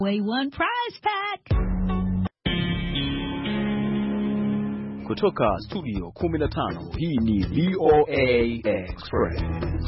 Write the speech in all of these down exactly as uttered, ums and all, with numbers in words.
Way one prize pack. Kutoka studio kumi na tano, hii ni V O A Express.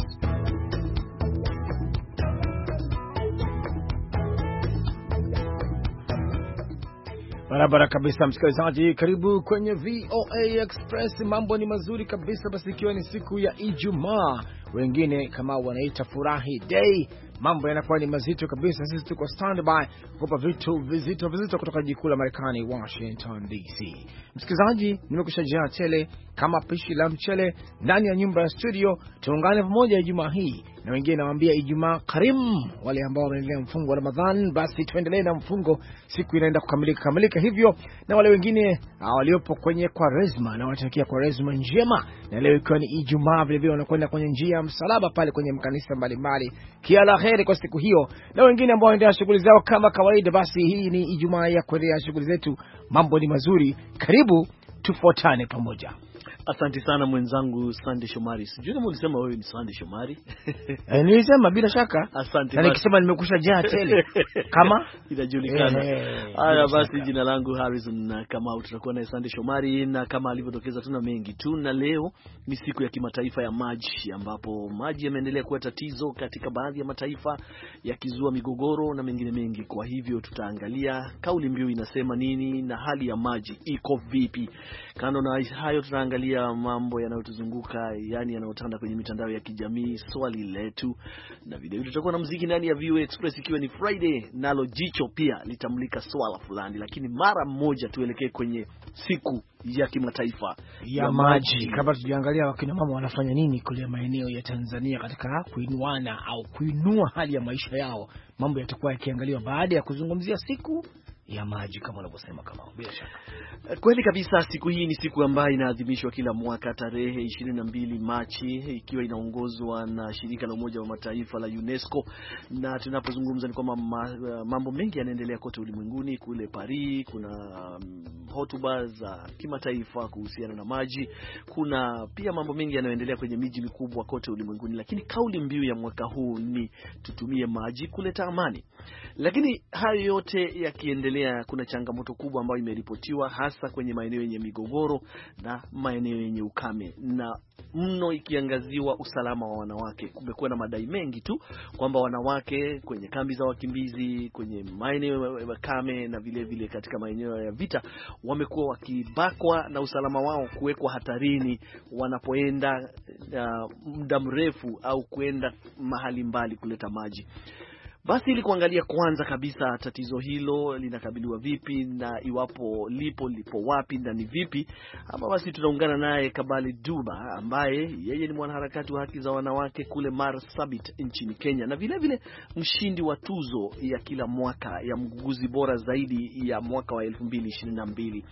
Barabara kabisa msikilizaji, karibu kwenye V O A Express. Mambo ni mazuri kabisa, basi ikiwa ni siku ya Ijumaa, wengine kama wanaita furahi day, mambo yanakuwa ni mazito kabisa. Sisi tuko standby kukupa vitu vizito vizito kutoka jiji la Marekani, Washington D C. Msikilizaji, nimekushajaa tele kama pishi la mchele ndani ya nyumba ya studio. Tuungane pamoja Ijumaa hii, na wengine nawaambia Ijumaa karimu. Wale ambao wanaendelea mfungo wa Ramadhan, basi tuendelee na mfungo, siku inaenda kukamilika kamilika hivyo. Na wale wengine waliopo kwenye Kwaresma, na watakia Kwaresma njema, na leo ikiwa ni Ijumaa, vile vile wanakwenda kwenye njia ya msalaba pale kwenye mkanisa mbalimbali. Kila la heri kwa siku hiyo. Na wengine ambao wanaendelea shughuli zao kama kawaida, basi hii ni Ijumaa ya kuendelea shughuli zetu. Mambo ni mazuri, karibu tufuatane pamoja. Asante sana mwenzangu Sandy Shomari. Sijui kama ulisema wewe ni Sandy Shomari. Eh, nilisema bila shaka. Asante. Na nikisema nimekusha jaa tele kama inajulikana. Haya basi, jina langu Harrison, na kama tutakuwa na Sandy Shomari, na kama alivyodokeza tuna mengi tu, na leo ni siku ya kimataifa ya maji, ambapo maji yameendelea kuwa tatizo katika baadhi ya mataifa, yakizua migogoro na mengine mengi. Kwa hivyo tutaangalia kauli mbiu inasema nini na hali ya maji iko vipi. Kando na hayo, tutaangalia mambo yanayotuzunguka, yani yanayotanda kwenye mitandao ya kijamii, swali letu, na video tutakuwa na muziki ndani ya V O A Express, ikiwa ni Friday, nalo jicho pia litamulika swala fulani. Lakini mara moja tuelekee kwenye siku ya kimataifa ya, ya maji. Kabla tujiangalia wakina mama wanafanya nini kule maeneo ya Tanzania katika kuinuana au kuinua hali ya maisha yao, mambo yatakuwa yakiangaliwa baada ya kuzungumzia siku ya maji kama unavyosema. Kama bila shaka kweli kabisa, siku hii ni siku ambayo inaadhimishwa kila mwaka tarehe ishirini na mbili Machi, ikiwa inaongozwa na shirika la Umoja wa Mataifa la UNESCO. Na tunapozungumza ni kwamba mambo mengi yanaendelea kote ulimwenguni. Kule Paris kuna um, hotuba za kimataifa kuhusiana na maji. Kuna pia mambo mengi yanayoendelea kwenye miji mikubwa kote ulimwenguni, lakini kauli mbiu ya mwaka huu ni tutumie maji kuleta amani. Lakini hayo yote yakiendelea, kuna changamoto kubwa ambayo imeripotiwa hasa kwenye maeneo yenye migogoro na maeneo yenye ukame, na mno ikiangaziwa usalama wa wanawake. Kumekuwa na madai mengi tu kwamba wanawake kwenye kambi za wakimbizi, kwenye maeneo ya ukame na vile vile katika maeneo ya vita, wamekuwa wakibakwa na usalama wao kuwekwa hatarini wanapoenda uh, muda mrefu au kwenda mahali mbali kuleta maji. Basi ili kuangalia kwanza kabisa tatizo hilo linakabiliwa vipi, na iwapo lipo lipo wapi na ni vipi, hapa basi tunaungana naye Kabali Duba, ambaye yeye ni mwanaharakati wa haki za wanawake kule Marsabit nchini Kenya, na vile vile mshindi wa tuzo ya kila mwaka ya mguguzi bora zaidi ya mwaka wa elfu mbili ishirini na mbili.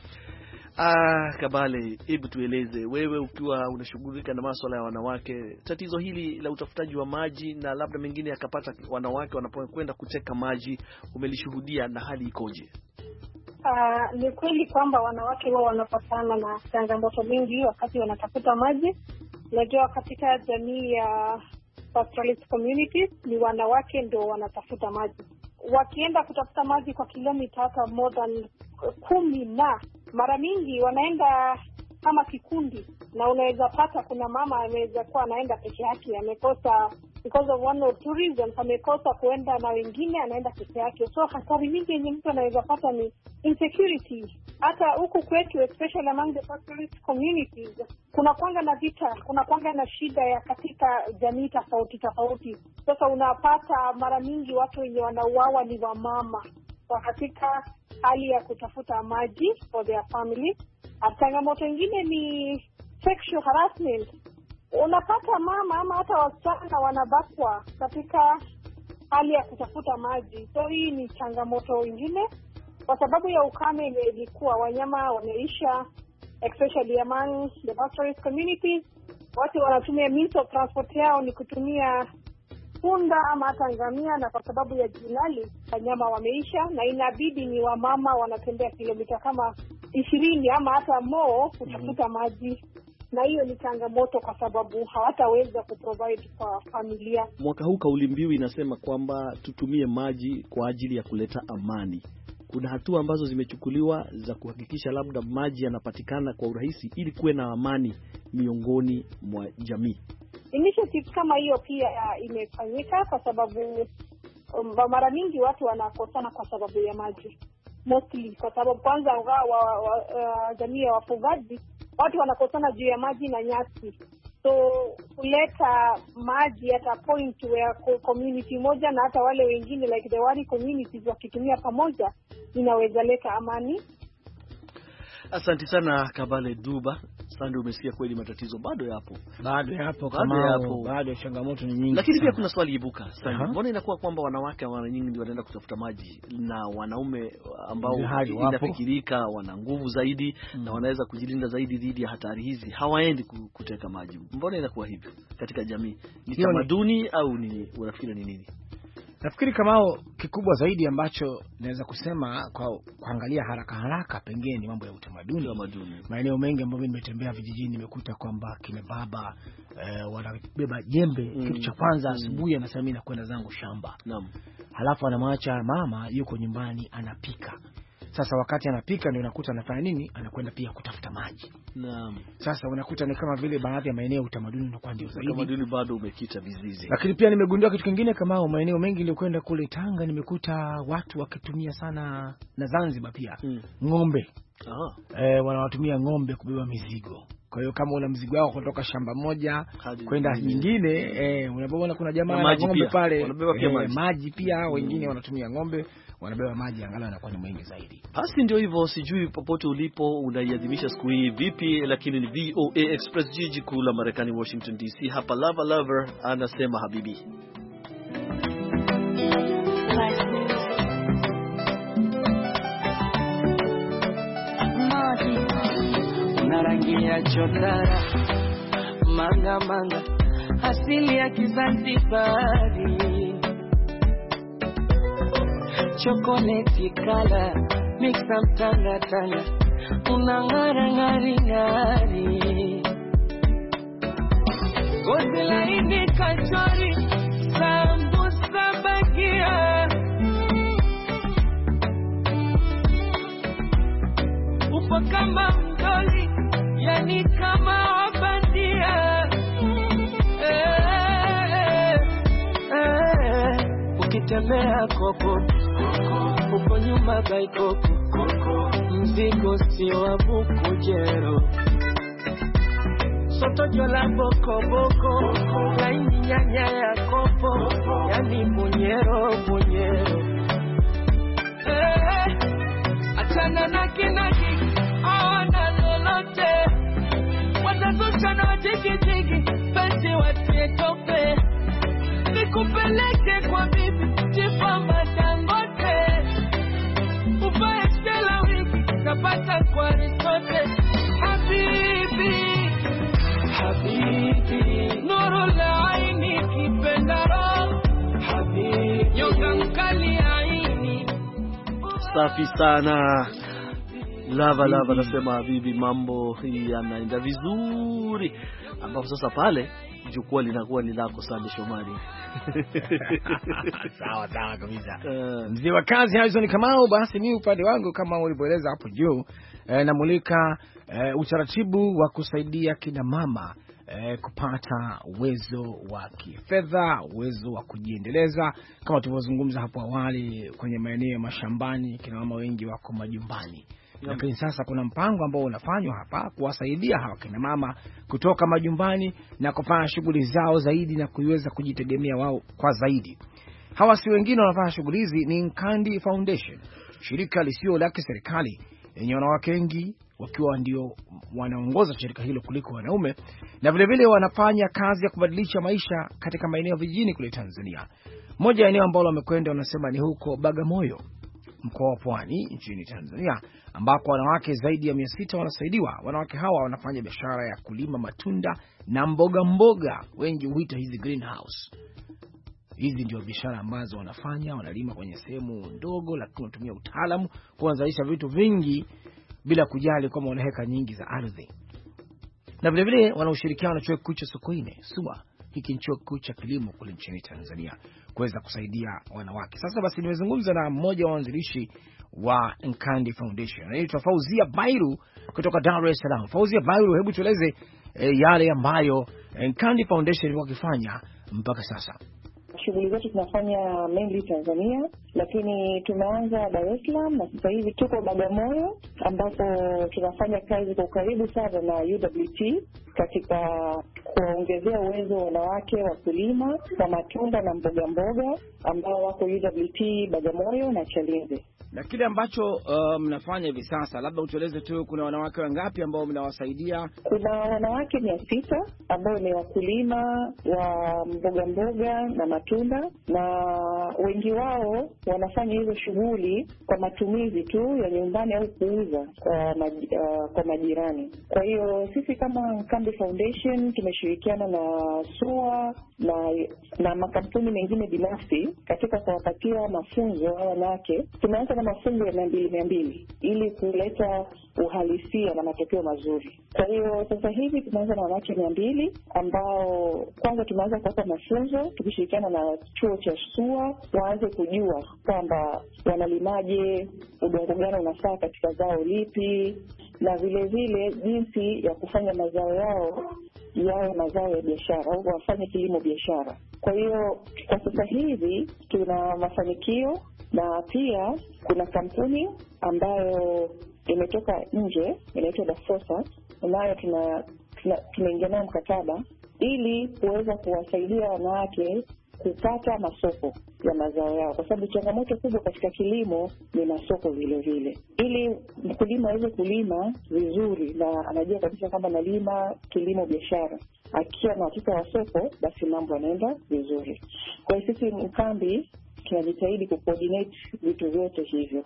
Ah, Kabale, hebu tueleze wewe, ukiwa unashughulika na masuala ya wanawake, tatizo hili la utafutaji wa maji na labda mengine yakapata wanawake wanapokwenda kuteka maji, umelishuhudia na hali ikoje? Uh, ni kweli kwamba wanawake wao wanapatana na changamoto mingi wakati wanatafuta maji. Najua katika jamii ya pastoralist communities ni wanawake ndio wanatafuta maji. Wakienda kutafuta maji kwa kilomita hata more than kumi, na mara mingi wanaenda kama kikundi, na unaweza pata kuna mama anaweza kuwa anaenda peke yake, amekosa because of one or two reasons, amekosa kuenda na wengine, anaenda peke yake. So hatari nyingi yenye mtu anaweza pata ni insecurity. Hata huku kwetu, especially among the pastoralist communities, kuna kwanga na vita, kuna kwanga na shida ya katika jamii tofauti tofauti. Sasa unapata mara mingi watu wenye wanauawa ni wamama kwa katika hali ya kutafuta maji for their family. Changamoto nyingine ni sexual harassment. Unapata mama ama hata wasichana wanabakwa katika hali ya kutafuta maji. So hii ni changamoto nyingine. Kwa sababu ya ukame ilikuwa wanyama wameisha, especially among the pastoralist communities. Watu wanatumia means of transport yao ni kutumia punda ama hata ngamia, na kwa sababu ya jilali wanyama wameisha, na inabidi ni wamama wanatembea kilomita kama ishirini ama hata more kutafuta maji. na hiyo ni changamoto kwa sababu hawataweza kuprovide kwa familia. Mwaka huu kauli mbiu inasema kwamba tutumie maji kwa ajili ya kuleta amani. Kuna hatua ambazo zimechukuliwa za kuhakikisha labda maji yanapatikana kwa urahisi ili kuwe na amani miongoni mwa jamii. Initiative kama hiyo pia imefanyika kwa sababu um, mara nyingi watu wanakosana kwa sababu ya maji. Mostly kwa sababu kwanza wa, wa, wa, uh, jamii ya wafugaji watu wanakosana juu ya maji na nyasi. So kuleta maji at a point where community moja na hata wale wengine like the Wari communities wakitumia pamoja inaweza leta amani. Asante sana Kabale Duba. Sande, umesikia kweli matatizo bado yapo. Bado yapo kama yapo. Bado changamoto ni nyingi. Lakini pia kuna swali ibuka. Sande, mbona inakuwa kwamba wanawake wana nyingi ndio wanaenda kutafuta maji na wanaume ambao inafikirika wana nguvu zaidi hmm. na wanaweza kujilinda zaidi dhidi ya hatari hizi hawaendi kuteka maji? Mbona inakuwa hivyo katika jamii? Ni tamaduni au ni unafikiri ni nini? Nafikiri kama kikubwa zaidi ambacho naweza kusema kwa kuangalia haraka haraka pengine ni mambo ya utamaduni. Utamaduni. Maeneo mengi ambayo nimetembea vijijini nimekuta kwamba kina baba eh, wanabeba jembe mm. kitu cha kwanza mm. asubuhi anasema mimi nakwenda zangu shamba. Naam. Halafu anamwacha mama yuko nyumbani anapika. Sasa wakati anapika ndio unakuta anafanya nini? Anakwenda pia kutafuta maji. Naam. Sasa unakuta ni kama vile baadhi ya maeneo utamaduni unakuwa ndio zaidi. Utamaduni bado umekita vizizi. Lakini pia nimegundua kitu kingine kama maeneo mengi nilikwenda kule Tanga nimekuta watu wakitumia sana na Zanzibar pia hmm. ng'ombe. Ah. Eh, wanawatumia ng'ombe kubeba mizigo. Kwa hiyo kama una mzigo wako kutoka shamba moja kwenda nyingine eh unapoona kuna jamaa na ng'ombe pale wanabeba pia eh, maji. maji pia wengine wanatumia ng'ombe wanabeba maji angalau yanakuwa ni mengi zaidi. Basi ndio hivyo, sijui popote ulipo unaiadhimisha siku hii vipi, lakini ni V O A Express, jiji kuu la Marekani Washington D C. Hapa Lava Lover anasema habibi. Una rangi ya chotara manga manga asili ya Kizanzibari, chocolate color mix up tanga tanga, una ngara ngari ngari, gozi laini kachori sambusa bagia, upo kama mdoli yani kama wabandia, eh, eh, ukitembea koko uko nyuma baikoko, mzigo sio wabuku jero, soto jola boko boko, laini nyanya ya kopo, yani bunyero bunyero, eh, achana na kinaki awana lolote, watazusha na jiki jiki, basi watie tope, nikupeleke kwa bibi Tifamba Dangote, uvae stela wiki napata kwa risote, habibi habibi nuru la aini kipendaro, habibi nyonga mkali aini. Safi sana Lava Lava nasema habibi, mambo yanaenda vizuri, ambapo sasa pale jukwaa linakuwa ni lako sana Shomari. Sawa sawa kabisa. Uh, Mzee wa kazi Harrison Kamau, basi ni upande wangu kama ulivyoeleza hapo juu, eh, namulika eh, utaratibu wa kusaidia kina mama eh, kupata uwezo wa kifedha, uwezo wa kujiendeleza kama tulivyozungumza hapo awali kwenye maeneo ya mashambani. Kina mama wengi wako majumbani. Lakini sasa kuna mpango ambao unafanywa hapa kuwasaidia hawa kina mama kutoka majumbani na kufanya shughuli zao zaidi na kuweza kujitegemea wao kwa zaidi. Hawa si wengine wanafanya shughuli hizi, ni Nkandi Foundation, shirika lisio la kiserikali lenye wanawake wengi wakiwa ndio wanaongoza shirika hilo kuliko wanaume, na vile vile wanafanya kazi ya kubadilisha maisha katika maeneo vijijini kule Tanzania. Moja ya eneo ambalo wamekwenda wanasema ni huko Bagamoyo, mkoa wa Pwani nchini Tanzania, ambako wanawake zaidi ya mia sita wanasaidiwa. Wanawake hawa wanafanya biashara ya kulima matunda na mboga mboga, wengi huita hizi greenhouse. Hizi ndio biashara ambazo wanafanya, wanalima kwenye sehemu ndogo lakini wanatumia utaalamu kuanzalisha vitu vingi bila kujali kama wana heka nyingi za ardhi. na vile vile wana ushirikiano na chuo kikuu cha Sokoine S U A. Hiki ni chuo kikuu cha kilimo kule nchini Tanzania kuweza kusaidia wanawake. Sasa basi nimezungumza na mmoja wa waanzilishi wa Nkandi Foundation, anaitwa Fauzia Bairu kutoka Dar es Salaam. Fauzia Bairu, hebu tueleze e, yale ambayo Nkandi Foundation wakifanya mpaka sasa. Shughuli zetu tunafanya mainly Tanzania, lakini tumeanza Dar es Salaam na sasa hivi tuko Bagamoyo, ambapo tunafanya kazi kwa karibu sana na U W T katika kuongezea uwezo wa wanawake wakulima wa matunda na mboga mboga ambao wako U W T Bagamoyo na Chalinze. Na kile ambacho mnafanya um, hivi sasa, labda utueleze tu, kuna wanawake wangapi ambao mnawasaidia? Kuna wanawake mia sita ambao ni wakulima wa mboga mboga na matunda, na wengi wao wanafanya hizo shughuli kwa matumizi tu ya nyumbani au kuuza kwa, maj, uh, kwa majirani. Kwa hiyo sisi kama Nkandi Foundation tumeshirikiana na S U A na, na makampuni mengine binafsi katika kuwapatia mafunzo ya wanawake. Tumeanza na mafunzo ya mia mbili mia mbili ili kuleta uhalisia na matokeo mazuri. Kwa hiyo sasa hivi tumeanza na wanawake mia mbili ambao kwanza tumeanza kuwapa mafunzo tukishirikiana na chuo cha S U A, waanze kujua kwamba wanalimaje, udongo gani unafaa katika zao lipi, na vile vile jinsi ya kufanya mazao yao yawe mazao ya biashara au wafanye kilimo biashara. Kwa hiyo kwa sasa hivi tuna mafanikio, na pia kuna kampuni ambayo imetoka nje inaitwa Dafosa, nayo tuna tunaingia nayo mkataba ili kuweza kuwasaidia wanawake kupata masoko ya mazao yao, kwa sababu changamoto kubwa katika kilimo ni masoko vile vile. Ili mkulima aweze kulima vizuri na anajua kabisa kwamba nalima kilimo biashara, akiwa na hakika wa soko, basi mambo yanaenda vizuri. Kwa hiyo sisi Nkandi tunajitahidi kucoordinate vitu vyote hivyo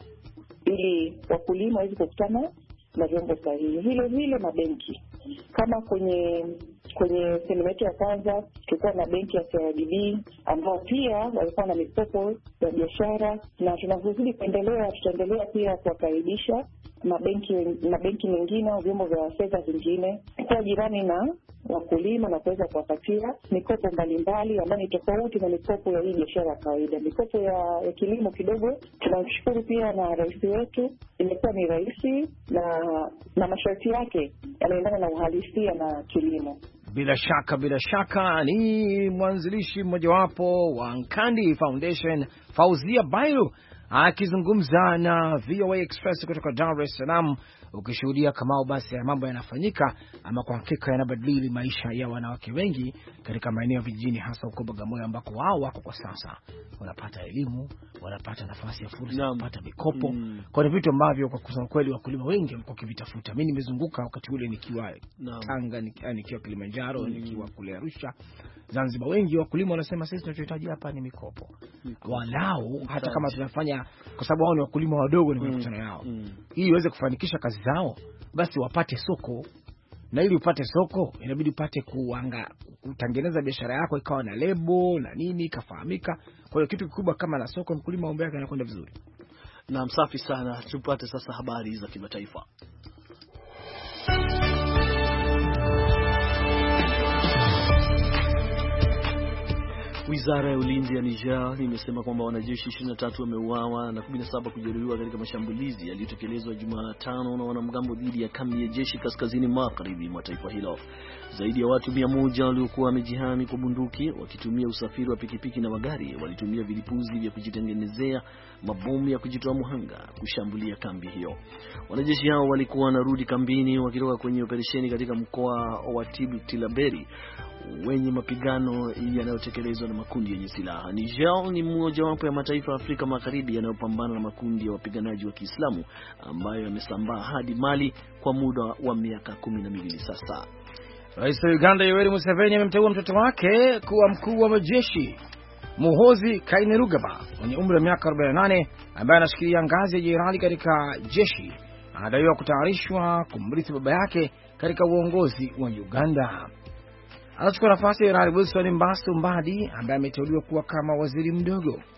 ili wakulima waweze kukutana na vyombo sahihi. Vile vile mabenki, kama kwenye kwenye sehemu yetu ya kwanza tulikuwa na benki ya C R D B ambao pia walikuwa na mikopo ya biashara, na tunazidi kuendelea tutaendelea pia kuwakaribisha mabenki mabenki mengine au vyombo vya fedha vingine kwa jirani na wakulima na kuweza kuwapatia mikopo mbalimbali ambayo ni tofauti na mikopo ya hii biashara ya kawaida. Mikopo ya, ya kilimo kidogo tunashukuru pia na rais wetu, imekuwa ni rahisi na na masharti yake yanaendana na uhalisia na kilimo. Bila shaka, bila shaka ni mwanzilishi mmojawapo wa Nkandi Foundation, Fauzia Bairu, akizungumza na V O A Express kutoka Dar es Salaam, ukishuhudia kama basi ya mambo yanafanyika, ama kwa hakika yanabadili maisha ya wanawake wengi katika maeneo vijijini, hasa huko Bagamoyo ambako wao wako kwa sasa, wanapata elimu, wanapata nafasi ya fursa, wanapata mikopo. Mm. Kwa ni vitu ambavyo kwa kusema kweli wakulima wengi wamekuwa kivitafuta. Mimi nimezunguka wakati ule nikiwa no. Tanga, nikiwa Kilimanjaro, mm. nikiwa kule Arusha, Zanzibar, wengi wakulima wanasema sisi tunachohitaji hapa ni mikopo. Mikopo. Walau hata kama tunafanya, kwa sababu wao ni wakulima wadogo, ni mikutano yao. Mm. Ili iweze kufanikisha kazi zao, basi wapate soko. Na ili upate soko inabidi upate kuanga kutengeneza biashara yako ikawa na lebo na nini kafahamika. Kwa hiyo kitu kikubwa kama na soko, mkulima mambo yake yanakwenda vizuri. Na msafi sana. Tupate sasa habari za kimataifa. Wizara ya ulinzi ya Niger imesema kwamba wanajeshi ishirini na tatu wameuawa na kumi na saba kujeruhiwa katika mashambulizi yaliyotekelezwa Jumatano na wanamgambo dhidi ya kambi ya jeshi kaskazini magharibi mwa taifa hilo. Zaidi ya watu mia moja waliokuwa wamejihami kwa bunduki wakitumia usafiri wa pikipiki na magari walitumia vilipuzi vya kujitengenezea mabomu ya kujitoa muhanga kushambulia kambi hiyo. Wanajeshi hao walikuwa wanarudi kambini wakitoka kwenye operesheni katika mkoa wa Tilaberi wenye mapigano yanayotekelezwa na makundi yenye silaha. Niger ni mmoja wapo ya mataifa ya Afrika Magharibi yanayopambana na makundi ya wapiganaji wa Kiislamu ambayo yamesambaa hadi Mali kwa muda wa miaka kumi na miwili sasa. Rais wa Uganda Yoweri Museveni amemteua mtoto wake kuwa mkuu wa majeshi, Muhoozi Kainerugaba, mwenye umri wa miaka arobaini na nane, ambaye anashikilia ngazi ya jenerali katika jeshi. Anadaiwa kutayarishwa kumrithi baba yake katika uongozi wa Uganda. Anachukua nafasi ya Jenerali Wilson Mbasu Mbadi ambaye ameteuliwa kuwa kama waziri mdogo.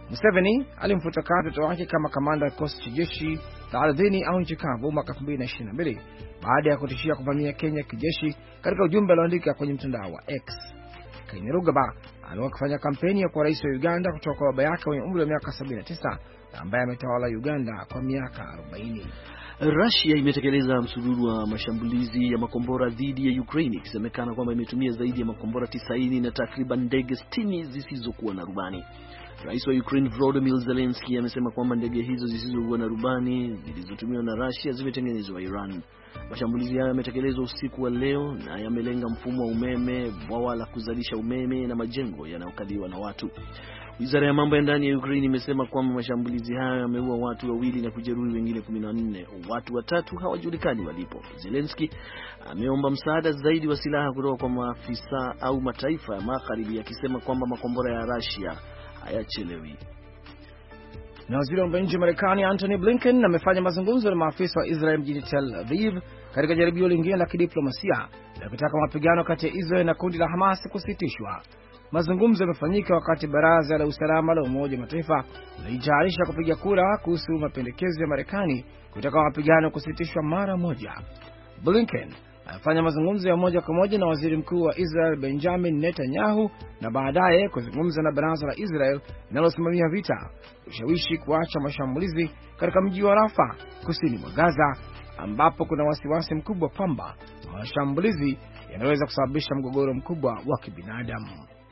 Museveni alimfuta kazi mtoto wake kama kamanda wa kikosi cha jeshi la ardhini au nchi kavu mwaka elfu mbili na ishirini na mbili baada ya kutishia kuvamia Kenya kijeshi, katika ujumbe alioandika kwenye mtandao wa X. Kainerugaba alikuwa akifanya kampeni ya kuwa rais wa Uganda kutoka kwa baba yake mwenye umri wa miaka sabini na tisa na ambaye ametawala Uganda kwa miaka arobaini. Russia imetekeleza msururu wa mashambulizi ya makombora dhidi ya Ukraine, ikisemekana kwamba imetumia zaidi ya makombora tisaini na takriban ndege sitini zisizokuwa na rubani. Rais wa Ukraine Volodymyr Zelensky amesema kwamba ndege hizo zisizokuwa na rubani zilizotumiwa na Russia zimetengenezwa Iran. Mashambulizi hayo yametekelezwa usiku wa leo na yamelenga mfumo wa umeme, bwawa la kuzalisha umeme na majengo yanayokaliwa na watu. Wizara ya mambo ya ndani ya Ukraine imesema kwamba mashambulizi hayo yameua watu wawili na kujeruhi wengine kumi na nne. Watu watatu hawajulikani walipo. Zelensky ameomba msaada zaidi wa silaha kutoka kwa maafisa au mataifa ya magharibi, akisema kwamba makombora ya Russia hayachelewi. Na waziri wa mambo ya nje wa Marekani Antony Blinken amefanya mazungumzo na maafisa wa Israel mjini Tel Aviv katika jaribio lingine la kidiplomasia la kutaka mapigano kati ya Israel na kundi la Hamas kusitishwa. Mazungumzo yamefanyika wakati baraza la usalama la Umoja wa Mataifa lilijitayarisha kupiga kura kuhusu mapendekezo ya Marekani kutaka mapigano kusitishwa mara moja. Blinken alifanya mazungumzo ya moja kwa moja na waziri mkuu wa Israel Benjamin Netanyahu na baadaye kuzungumza na baraza la Israel linalosimamia vita kushawishi kuacha mashambulizi katika mji wa Rafa kusini mwa Gaza, ambapo kuna wasiwasi mkubwa kwamba mashambulizi yanaweza kusababisha mgogoro mkubwa wa kibinadamu.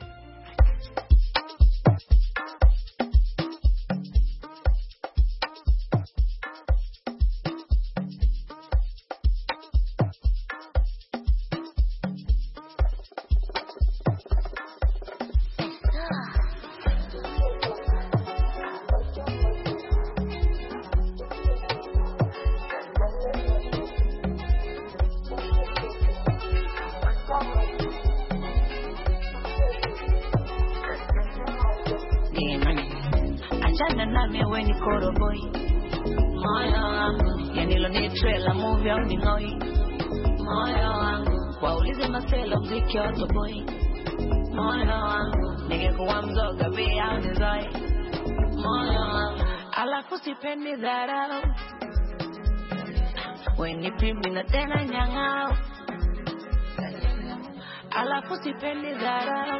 Achana nami we ni koroboi, moyo wangu yanilo ni trailer movie au ni ngoi, moyo wangu waulize maselo mziki wa toboi, moyo wangu ningekuwa mzoga pia au nizoi, moyo wangu alafu sipendi dharau, we ni pimbi na tena nyang'au, alafu sipendi dharau,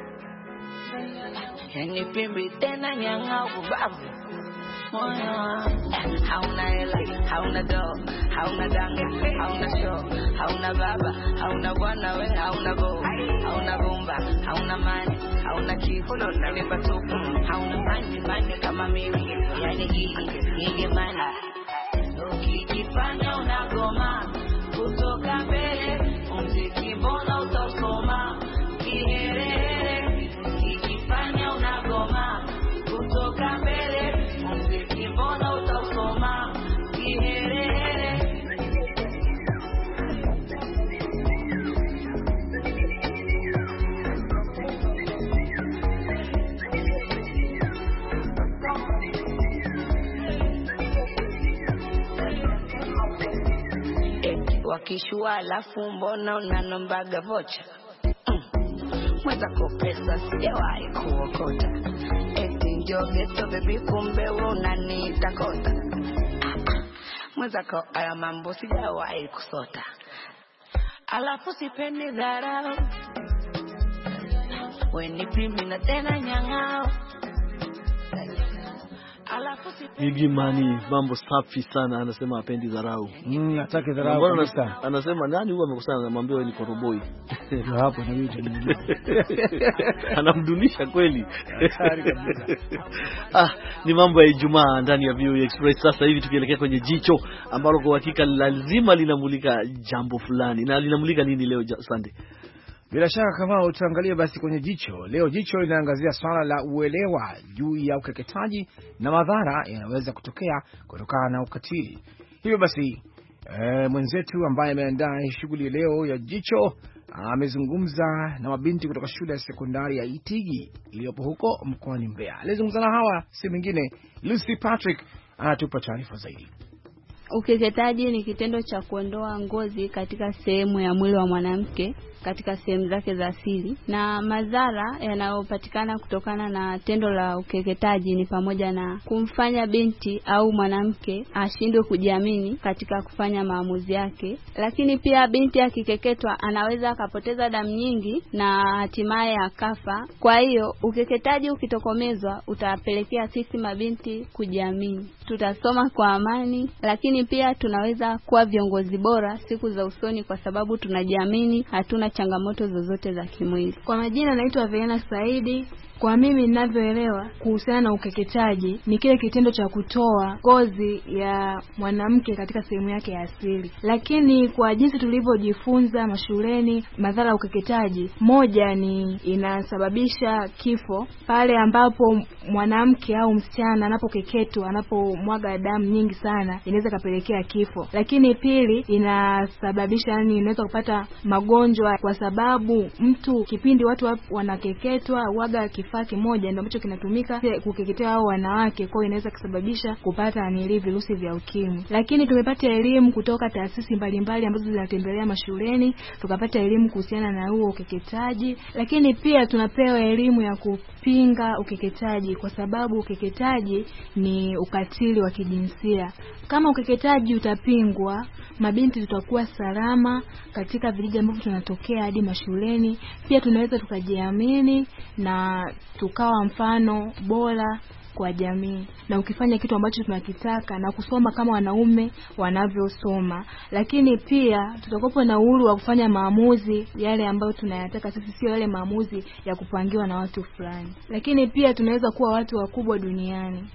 yani pimbi tena nyang'au kubavu, moyo wangu hauna hela, hauna do, hauna dange, hauna show, hauna baba, hauna bwana we, hauna go, hauna bomba, hauna mani, hauna kifo, ni patupu, hauna mani mani kama mimi, yani gigi, gigi mani, ukijifanya unagoma, kutoka mbele, mziki mbona utosoma, kiherehere, ukijifanya unagoma, kutoka mbele, mziki mbona utosoma, kiherehere. Wakishua alafu mbona unanombaga vocha, mm. Mweza kupesa sijawahi kuokota, eti njoge to baby kumbe unaniita kota, ah, ah. Mweza kwa aya mambo sijawahi kusota, alafu sipendi dharau, we ni pimbi na tena nyang'ao, Gigi Mani, mambo safi sana, anasema apendi dharau. Mm, atake dharau kabisa. Anasema nani huwa amekusana na mwambie wewe ni koroboi. Ndio hapo na mimi tunamjua. Anamdunisha kweli. Hatari kabisa. Ah, ni mambo ya Ijumaa ndani ya V O A Express. Sasa hivi tukielekea kwenye jicho ambalo kwa hakika lazima linamulika jambo fulani. Na linamulika nini leo Sunday? Bila shaka kama utaangalia basi kwenye jicho, leo jicho linaangazia swala la uelewa juu ya ukeketaji na madhara yanaweza kutokea kutokana na ukatili. Hivyo basi e, mwenzetu ambaye ameandaa shughuli leo ya jicho amezungumza na mabinti kutoka shule ya sekondari ya Itigi iliyopo huko mkoani Mbeya. Alizungumza na hawa si mwingine, Lucy Patrick anatupa taarifa zaidi. Ukeketaji ni kitendo cha kuondoa ngozi katika sehemu ya mwili wa mwanamke katika sehemu zake za asili. Na madhara yanayopatikana kutokana na tendo la ukeketaji ni pamoja na kumfanya binti au mwanamke ashindwe kujiamini katika kufanya maamuzi yake. Lakini pia binti akikeketwa anaweza akapoteza damu nyingi na hatimaye akafa. Kwa hiyo ukeketaji ukitokomezwa utapelekea sisi mabinti kujiamini. Tutasoma kwa amani, lakini pia tunaweza kuwa viongozi bora siku za usoni kwa sababu tunajiamini, hatuna changamoto zozote za kimwili. Kwa majina naitwa Veena Saidi. Kwa mimi ninavyoelewa kuhusiana na ukeketaji ni kile kitendo cha kutoa ngozi ya mwanamke katika sehemu yake ya asili. Lakini kwa jinsi tulivyojifunza mashuleni, madhara ya ukeketaji, moja ni inasababisha kifo pale ambapo mwanamke au msichana anapokeketwa, anapomwaga damu nyingi sana, inaweza kapelekea kifo. Lakini pili, inasababisha yani inaweza kupata magonjwa kwa sababu mtu kipindi watu wanakeketwa waga kifaa kimoja ndio ambacho kinatumika kukeketea hao wanawake, kwa hiyo inaweza kusababisha kupata anili virusi vya ukimwi. Lakini tumepata elimu kutoka taasisi mbalimbali ambazo zinatembelea mashuleni, tukapata elimu kuhusiana na huo ukeketaji. Lakini pia tunapewa elimu ya kupinga ukeketaji kwa sababu ukeketaji ni ukatili wa kijinsia. Kama ukeketaji utapingwa, mabinti tutakuwa salama katika vijiji ambavyo tunatokea hadi mashuleni. Pia tunaweza tukajiamini na tukawa mfano bora kwa jamii, na ukifanya kitu ambacho tunakitaka na kusoma kama wanaume wanavyosoma. Lakini pia tutakopo na uhuru wa kufanya maamuzi yale ambayo tunayataka sisi, sio yale maamuzi ya kupangiwa na watu fulani. Lakini pia tunaweza kuwa watu wakubwa duniani.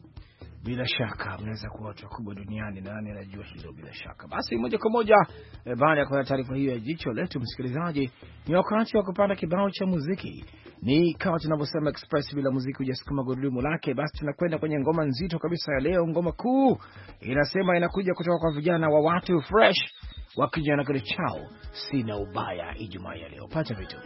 Bila shaka mnaweza kuwa watu wakubwa duniani, na nani anajua hilo bila shaka. Basi moja kwa moja e, baada ya kuona taarifa hiyo ya jicho letu, msikilizaji, ni wakati wa kupanda kibao cha muziki. Ni kama tunavyosema express, bila muziki hujasukuma gurudumu lake. Basi tunakwenda kwenye ngoma nzito kabisa ya leo. Ngoma kuu inasema inakuja kutoka kwa vijana wa Watu Fresh, wakija na kile chao Sina Ubaya. Ijumaa ya leo pata vitu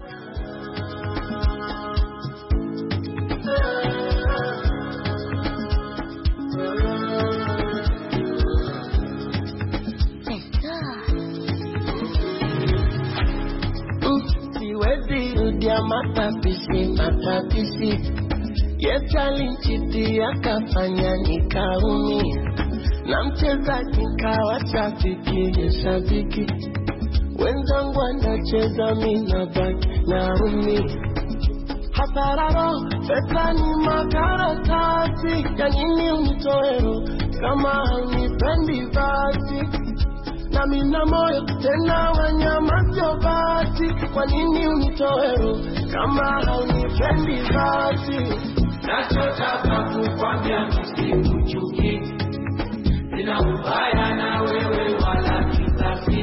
ya matapisi matapisi yechalinchiti yakafanya nikaumia, na mchezaji kawa shabiki ya shabiki, wenzangu wanacheza mina baki naumia. Hasararo pesa ni makaratasi, ya nini unitoero kama haunipendi basi, na mina moyo tena wanyama sio basi, kwa nini unitoero kama haunipendi basi. Nachotaka kukwambia nisikuchuki, sina ubaya na wewe wala kisasi,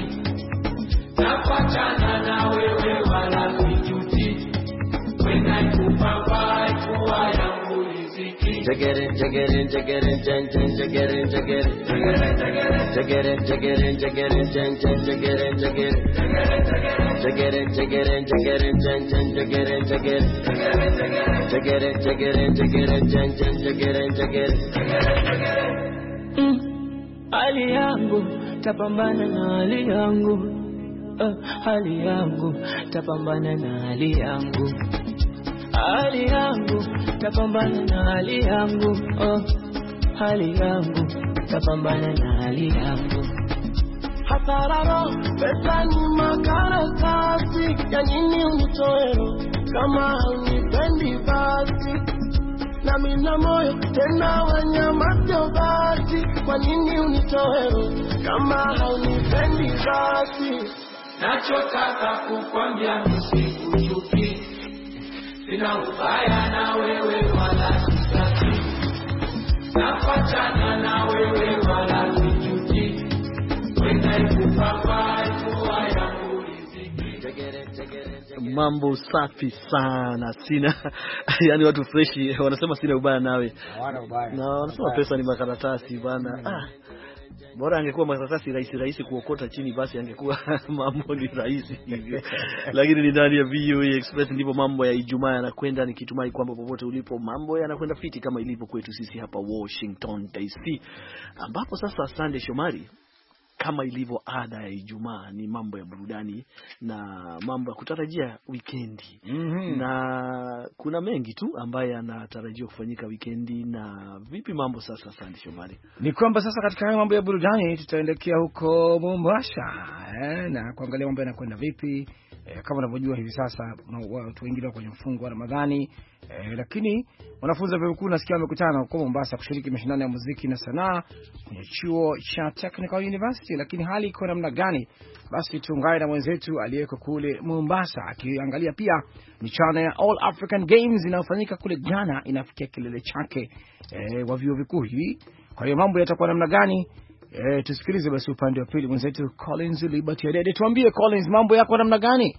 napatana na wewe wala sijuti, wena ikupapa ikuwa yangu riziki. Jagere, jagere, jagere, jen, jen, jagere, jagere, jagere, jagere, jagere, jagere, jen, jen, jagere, jagere, jagere, jagere, jagere, jen, jen, jagere, jagere, jagere, jagere, jagere, jen, jen, jagere, jagere. Hali yangu tapambana na hali yangu, hali yangu tapambana na hali yangu, hali yangu tapambana na hali yangu, oh, hali yangu tapambana na hali yangu. Hasararo pesa ni makaratasi, ya nini unitoero kama haunipendi basi, na mina moyo tena wanyama sio basi, kwa nini unitoero kama haunipendi basi. Nachotaka kukwambia nisikuchuki, sina ubaya na wewe wala kisasi, napatana na wewe wala sijuti, wena ikupapa ikuwa yangu riziki. Mambo safi sana, sina yani watu freshi wanasema sina ubaya nawe, na wanasema pesa ni makaratasi bana. Ah, bora angekuwa makaratasi rahisi rahisi kuokota chini, basi angekuwa mambo ni rahisi hivyo. Lakini ni ndani ya V O A Express ndipo mambo ya Ijumaa yanakwenda, nikitumai kwamba popote ulipo mambo yanakwenda fiti kama ilivyo kwetu sisi hapa Washington D C, ambapo sasa Sunday Shomari kama ilivyo ada ya Ijumaa ni mambo ya burudani na mambo ya kutarajia wikendi. Mm-hmm. Na kuna mengi tu ambayo yanatarajiwa kufanyika wikendi. Na vipi mambo sasa, Sandy Shomari? Ni kwamba sasa katika hayo mambo ya burudani tutaelekea huko Mombasa eh, na kuangalia mambo yanakwenda vipi. Eh, kama unavyojua hivi sasa watu wengine kwenye mfungo wa Ramadhani, eh, lakini wanafunzi wa vyuo vikuu nasikia wamekutana huko Mombasa kushiriki mashindano ya muziki na sanaa kwenye chuo cha Technical University. Lakini hali iko namna gani? Basi tuungane na mwenzetu aliyeko kule Mombasa akiangalia pia michuano ya All African Games inayofanyika kule Ghana, inafikia kilele chake eh, wa vyuo vikuu hivi. Kwa hiyo mambo yatakuwa namna gani? E, tusikilize basi upande wa pili mwenzetu Collins Liberty Adede. Tuambie Collins, mambo yako namna gani?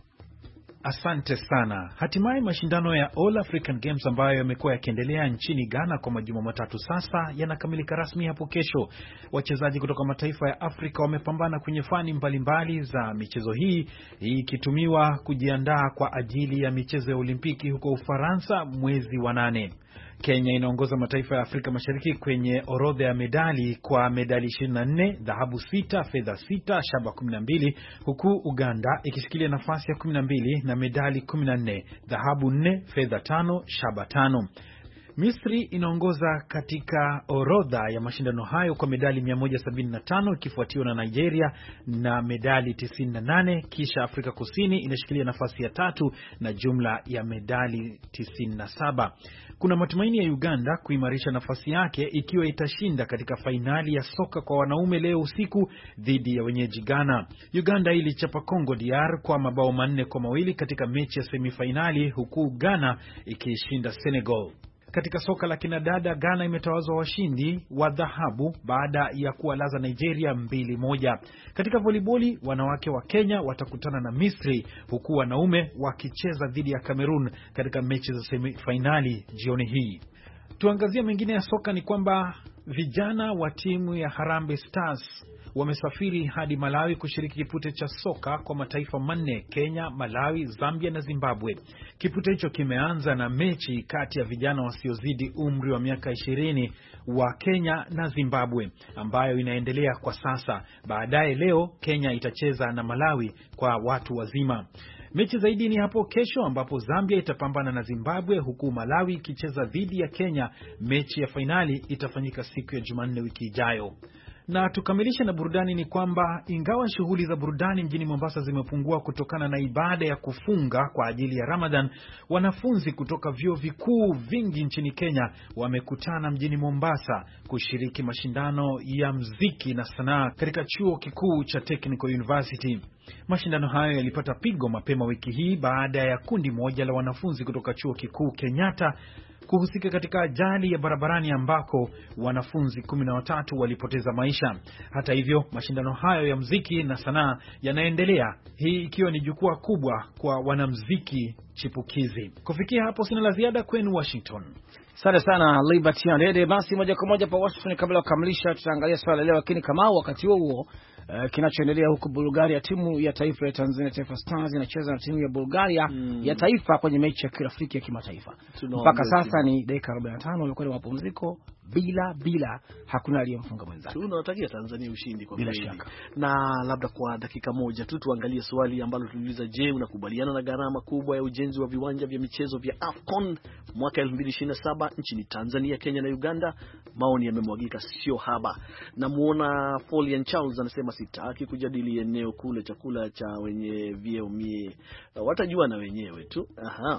Asante sana. Hatimaye mashindano ya All African Games ambayo yamekuwa yakiendelea nchini Ghana kwa majuma matatu sasa yanakamilika rasmi hapo kesho. Wachezaji kutoka mataifa ya Afrika wamepambana kwenye fani mbalimbali za michezo hii, ikitumiwa kujiandaa kwa ajili ya michezo ya Olimpiki huko Ufaransa mwezi wa nane. Kenya inaongoza mataifa ya Afrika Mashariki kwenye orodha ya medali kwa medali ishirini na nne, dhahabu sita, fedha sita, shaba kumi na mbili, huku Uganda ikishikilia nafasi ya kumi na mbili na medali kumi na nne, dhahabu nne, fedha tano, shaba tano. Misri inaongoza katika orodha ya mashindano hayo kwa medali mia moja sabini na tano ikifuatiwa na Nigeria na medali tisini na nane, kisha Afrika Kusini inashikilia nafasi ya tatu na jumla ya medali tisini na saba. Kuna matumaini ya Uganda kuimarisha nafasi yake ikiwa itashinda katika fainali ya soka kwa wanaume leo usiku dhidi ya wenyeji Ghana. Uganda ilichapa Congo D R kwa mabao manne kwa mawili katika mechi ya semifinali, huku Ghana ikishinda Senegal. Katika soka la kinadada, Ghana imetawazwa washindi wa dhahabu baada ya kuwalaza Nigeria mbili moja. Katika volleyball, wanawake wa Kenya watakutana na Misri, huku wanaume wakicheza dhidi ya Cameroon katika mechi za semifinali jioni hii. Tuangazia mengine ya soka ni kwamba vijana wa timu ya Harambee Stars wamesafiri hadi Malawi kushiriki kipute cha soka kwa mataifa manne: Kenya, Malawi, Zambia na Zimbabwe. Kipute hicho kimeanza na mechi kati ya vijana wasiozidi umri wa miaka ishirini wa Kenya na Zimbabwe ambayo inaendelea kwa sasa. Baadaye leo Kenya itacheza na Malawi kwa watu wazima. Mechi zaidi ni hapo kesho ambapo Zambia itapambana na Zimbabwe, huku Malawi ikicheza dhidi ya Kenya. Mechi ya fainali itafanyika siku ya Jumanne wiki ijayo. Na tukamilisha na burudani ni kwamba ingawa shughuli za burudani mjini Mombasa zimepungua kutokana na ibada ya kufunga kwa ajili ya Ramadan, wanafunzi kutoka vyuo vikuu vingi nchini Kenya wamekutana mjini Mombasa kushiriki mashindano ya muziki na sanaa katika chuo kikuu cha Technical University. Mashindano hayo yalipata pigo mapema wiki hii baada ya kundi moja la wanafunzi kutoka chuo kikuu Kenyatta kuhusika katika ajali ya barabarani ambako wanafunzi kumi na watatu walipoteza maisha. Hata hivyo, mashindano hayo ya muziki na sanaa yanaendelea, hii ikiwa ni jukwaa kubwa kwa wanamuziki chipukizi. Kufikia hapo sina la ziada kwenu Washington. Asante sana Liberty Adede. Basi moja kwa moja pa Washington, kabla ya kukamilisha tutaangalia swala leo, lakini kama wakati huo huo Uh, kinachoendelea huko Bulgaria, timu ya taifa ya Tanzania Taifa Stars inacheza na timu ya Bulgaria mm. ya taifa kwenye mechi ya kirafiki ya kimataifa. Mpaka sasa ni dakika arobaini na tano walikuwa ni mapumziko bila bila, hakuna aliyemfunga mwenzake. Tunawatakia Tanzania ushindi kwa bila kweli. shaka. Na labda kwa dakika moja tu tuangalie swali ambalo tuliuliza: je, unakubaliana na gharama kubwa ya ujenzi wa viwanja vya michezo vya AFCON mwaka elfu mbili ishirini na saba nchini Tanzania, Kenya na Uganda? Maoni yamemwagika sio haba. Namuona Folian Charles anasema sitaki kujadili eneo kule, chakula cha wenye vyeo mie watajua na wenyewe tu. Aha.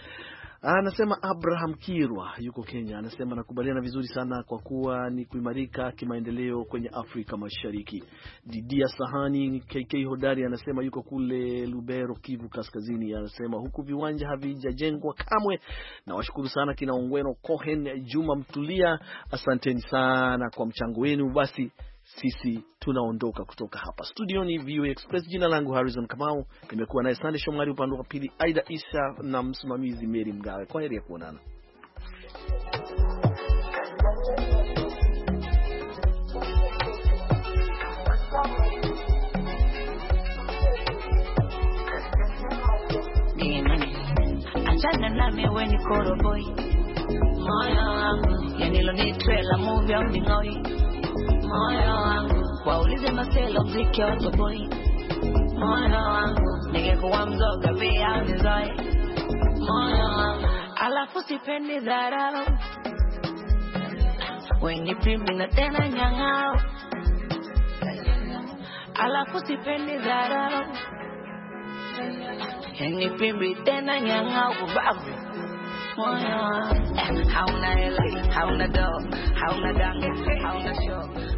Anasema Abraham Kirwa yuko Kenya, anasema nakubaliana vizuri sana kwa kuwa ni kuimarika kimaendeleo kwenye Afrika Mashariki. Didia Sahani K K Hodari anasema yuko kule Lubero, Kivu Kaskazini, anasema huku viwanja havijajengwa kamwe. Na washukuru sana kina Ongweno Cohen, Juma Mtulia, asanteni sana kwa mchango wenu. Basi sisi tunaondoka kutoka hapa studioni V O A Express. Jina langu Harrison Kamau, nimekuwa naye Sande Shomari upande wa pili, Aida Isa na msimamizi Mary Mgawe. Kwa heri ya kuonana. Achana nami weni koroboi, moyo wangu yanilo ni trailer movie au ningoi. Moyo wangu waulize maselo mziki wa boy. Moyo wangu ningekuwa mzoga pia unizoe. Moyo wangu alafu sipendi dharau, wenye pimbi na tena nyang'ao. Alafu sipendi dharau, wenye pimbi tena nyang'ao kubavu. Moyo wangu hauna hela, hauna dough, hauna danga, hauna show.